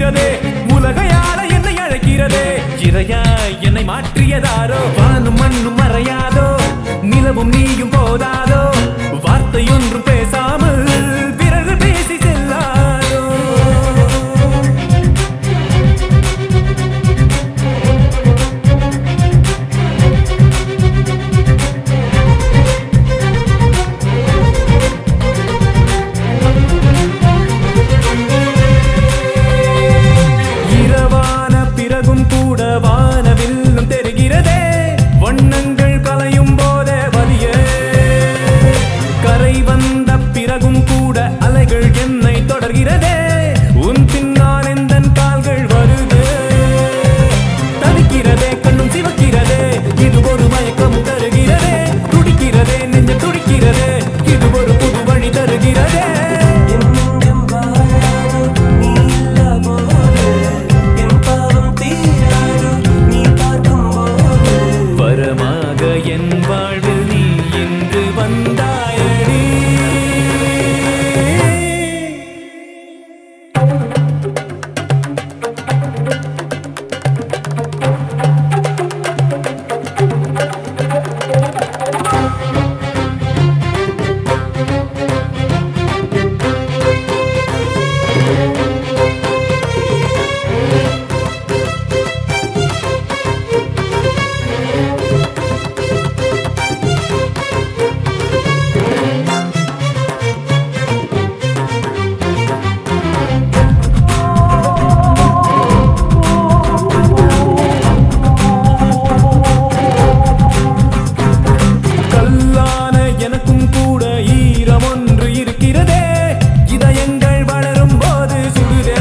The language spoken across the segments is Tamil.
சிரிக்கிறதே உலகையால என்னை அழைக்கிறதே இறையாய் என்னை மாற்றியதாரோ வானும் மண்ணும் மறையாதோ நிலவும் நீயும் போதாதோ வார்த்தை ஒன்றும் பேசாமல் பிறகு பேசி செல்லாதோ இரவான பிறகும் கூட வானவில்லும் தெரிகிறதே வண்ணங்கள் கலையும் போதே வலியே கரை வந்த பிறகும் கூட அலைகள் என்னை தொடர்கிறதே உன் பின்னால் எந்தன் கால்கள் வருதே தவிக்கிறதே கண்ணும் சிவக்கிறதே இது ஒரு மயக்கம் தருகிறதே துடிக்கிறதே நெஞ்சம் துடிக்கிறதே இது ஒரு புது வழி தருகிறதே வரமாக என் வாழ்வில் நீ இன்று வந்தாயடி கல்லான எனக்கும் கூட ஈரம் ஒன்று இருக்கிறதே இதயங்கள் வளரும் போது சுடுதே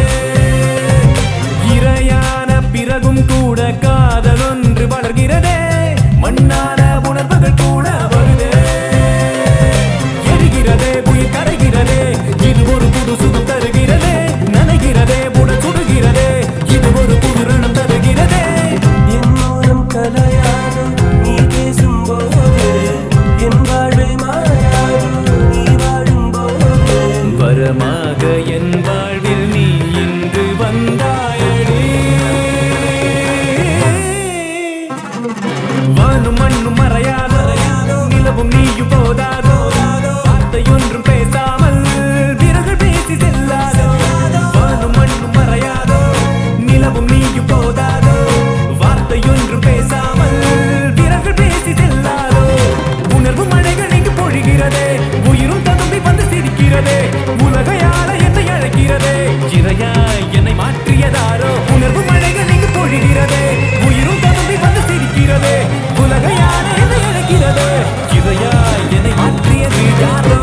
இரையான பிறகும் கூட காதல் ஒன்று வளர்கிறதே மண்ணான உணர்வுகள் கூட வருதே எரிகிறதே உயிர் கரைகிறதே இது ஒரு புது சுடு தருகிறதே நனைகிறதே உடல் சுடுகிறதே இது ஒரு புது ரணம் தருகிறதே என் மூலம் கலையாதோ நீ பேசும்போது என் வாழ்வை மாறாதோ நீ வாழும்போது வரமாக என் வாழ்வில் நீ இன்று வந்தாயடி வானும் மண்ணும் மறையாதோ நிலவும் நீயும் போதாதோ வார்த்தை ஒன்றும் பேசாமல் விரல்கள் பேசி செல்லாதோ வானும் மண்ணும் மறையாதோ நிலவும் நீயும் போதாதோ வார்த்தை ஒன்றும் பேசாமல் விரல்கள் பேசி செல்லாதோ உணர்வு மழைகள் இங்கு பொழிகிறதே உயிரும் ததும்பி வந்து சிரிக்கிறதே உலகையால என்னை அழைக்கிறதே இறையாய் என்னை மாற்றியதாரோ உணர்வு மழைகள் இங்கு பொழிகிறதே உயிரும் ததும்பி வந்து சிரிக்கிறதே உலகையால என்னை அழைக்கிறதே இறையாய் என்னை மாற்றியது யாரோ